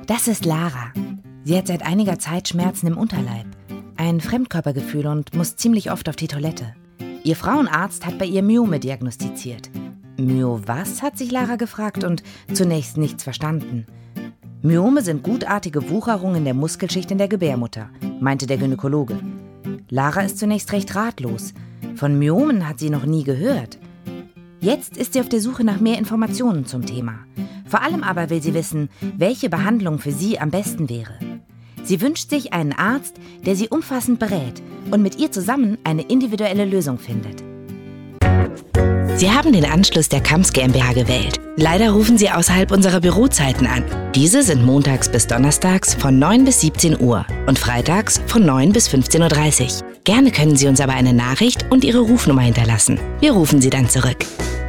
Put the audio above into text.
Das ist Lara. Sie hat seit einiger Zeit Schmerzen im Unterleib, ein Fremdkörpergefühl und muss ziemlich oft auf die Toilette. Ihr Frauenarzt hat bei ihr Myome diagnostiziert. Myo was, hat sich Lara gefragt und zunächst nichts verstanden. Myome sind gutartige Wucherungen der Muskelschicht in der Gebärmutter, meinte der Gynäkologe. Lara ist zunächst recht ratlos. Von Myomen hat sie noch nie gehört. Jetzt ist sie auf der Suche nach mehr Informationen zum Thema. Vor allem aber will sie wissen, welche Behandlung für sie am besten wäre. Sie wünscht sich einen Arzt, der sie umfassend berät und mit ihr zusammen eine individuelle Lösung findet. Sie haben den Anschluss der Kamps GmbH gewählt. Leider rufen Sie außerhalb unserer Bürozeiten an. Diese sind montags bis donnerstags von 9 bis 17 Uhr und freitags von 9 bis 15.30 Uhr. Gerne können Sie uns aber eine Nachricht und Ihre Rufnummer hinterlassen. Wir rufen Sie dann zurück.